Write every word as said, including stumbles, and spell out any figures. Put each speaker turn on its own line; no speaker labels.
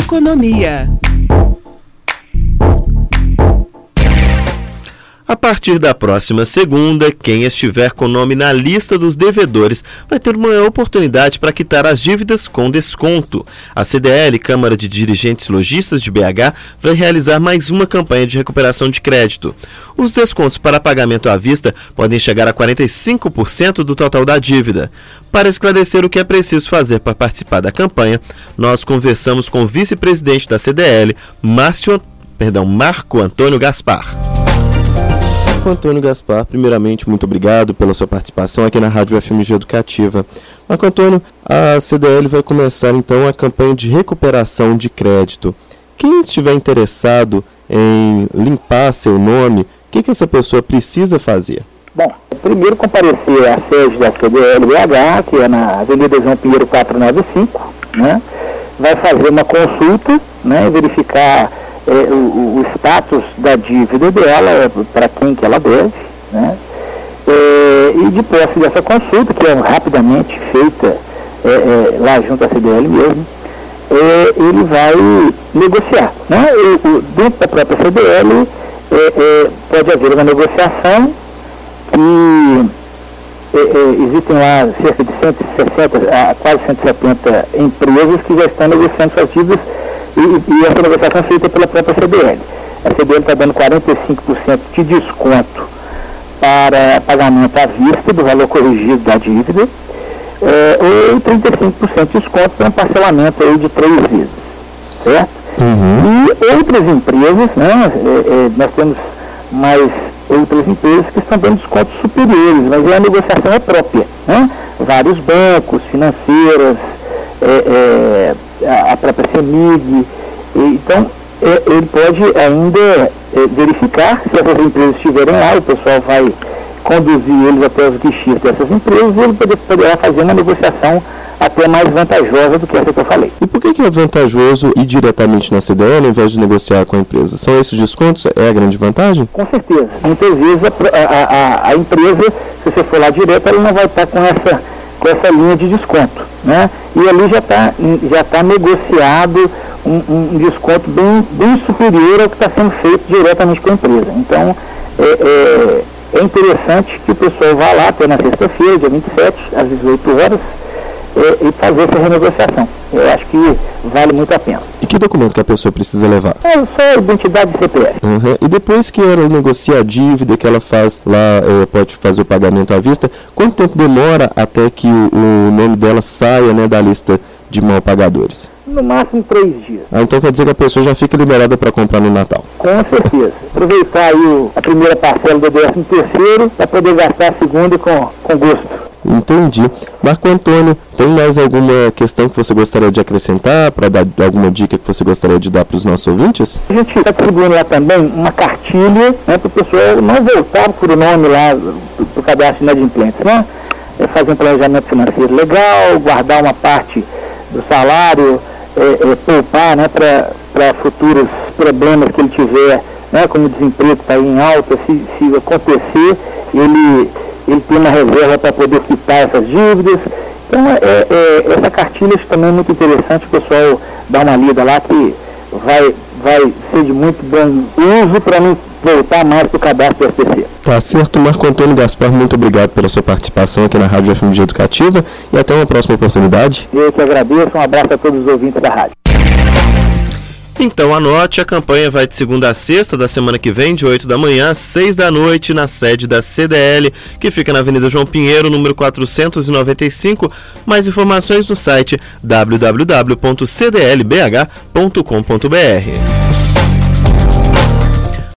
Economia.
A partir da próxima segunda, quem estiver com o nome na lista dos devedores vai ter uma oportunidade para quitar as dívidas com desconto. A C D L, Câmara de Dirigentes Lojistas de B H, vai realizar mais uma campanha de recuperação de crédito. Os descontos para pagamento à vista podem chegar a quarenta e cinco por cento do total da dívida. Para esclarecer o que é preciso fazer para participar da campanha, nós conversamos com o vice-presidente da C D L, Márcio, perdão, Marco Antônio Gaspar. Antônio Gaspar, primeiramente, muito obrigado pela sua participação aqui na Rádio F M G Educativa. Marco Antônio, a C D L vai começar então a campanha de recuperação de crédito. Quem estiver interessado em limpar seu nome, o que, que essa pessoa precisa fazer?
Bom, primeiro comparecer à sede da C D L B H, que é na Avenida João Pinheiro quatrocentos e noventa e cinco, né? Vai fazer uma consulta, né? Verificar É, o, o status da dívida dela, para quem que ela deve, né? É, e de posse dessa consulta, que é rapidamente feita é, é, lá junto à C D L mesmo, é, ele vai negociar, né? E, o, dentro da própria C D L é, é, pode haver uma negociação que é, é, existem lá cerca de cento e sessenta a quase cento e setenta empresas que já estão negociando suas dívidas. E, e essa negociação é feita pela própria C D L. A C D L está dando quarenta e cinco por cento de desconto para pagamento à vista do valor corrigido da dívida, é, ou trinta e cinco por cento de desconto para um parcelamento aí de três vezes, certo? Uhum. E outras empresas, né, é, é, nós temos mais outras empresas que estão dando descontos superiores, mas a negociação é própria, né? Vários bancos, financeiras, é, é, a própria CEMIG, então é, ele pode ainda é, verificar se essas empresas estiverem lá, o pessoal vai conduzir eles até os guichês dessas empresas e ele poder, poderá fazer uma negociação até mais vantajosa do que essa que eu falei.
E por que, que é vantajoso ir diretamente na C D L ao invés de negociar com a empresa? São esses descontos? É a grande vantagem?
Com certeza. Muitas vezes a, a, a, a empresa, se você for lá direto, ela não vai estar com essa, com essa linha de desconto, né? E ali já está já tá negociado um, um desconto bem, bem superior ao que está sendo feito diretamente com a empresa. Então, é, é, é interessante que o pessoal vá lá até na sexta-feira, dia vinte e sete, às dezoito horas, é, e fazer essa renegociação. Eu acho que vale muito a pena.
E que documento que a pessoa precisa levar?
É só a identidade do C P F.
Uhum. E depois que ela negocia a dívida, que ela faz lá, é, pode fazer o pagamento à vista, quanto tempo demora até que o, o nome dela saia, né, da lista de mal pagadores?
No máximo três dias.
Ah, então quer dizer que a pessoa já fica liberada para comprar no Natal?
Com certeza. Aproveitar aí o, a primeira parcela do décimo terceiro para poder gastar a segunda com, com gosto.
Entendi. Marco Antônio, tem mais alguma questão que você gostaria de acrescentar, para dar alguma dica que você gostaria de dar para os nossos ouvintes?
A gente está distribuindo lá também uma cartilha, né, para o pessoal não voltar por o nome lá do, do cadastro de inadimplentes, né? É fazer um planejamento financeiro legal, guardar uma parte do salário, é, é, poupar, né, para futuros problemas que ele tiver, né, como o desemprego está em alta, se, se acontecer, ele... ele tem uma reserva para poder quitar essas dívidas. Então, é, é, essa cartilha também é muito interessante, o pessoal dá uma lida lá que vai, vai ser de muito bom uso para não voltar mais para o cadastro do S P C.
Tá certo, Marco Antônio Gaspar, muito obrigado pela sua participação aqui na Rádio F M G Educativa e até uma próxima oportunidade.
Eu que agradeço, um abraço a todos os ouvintes da rádio.
Então anote, a campanha vai de segunda a sexta da semana que vem, de oito da manhã às seis da noite, na sede da C D L, que fica na Avenida João Pinheiro, número quatrocentos e noventa e cinco. Mais informações no site w w w ponto c d l b h ponto com ponto b r.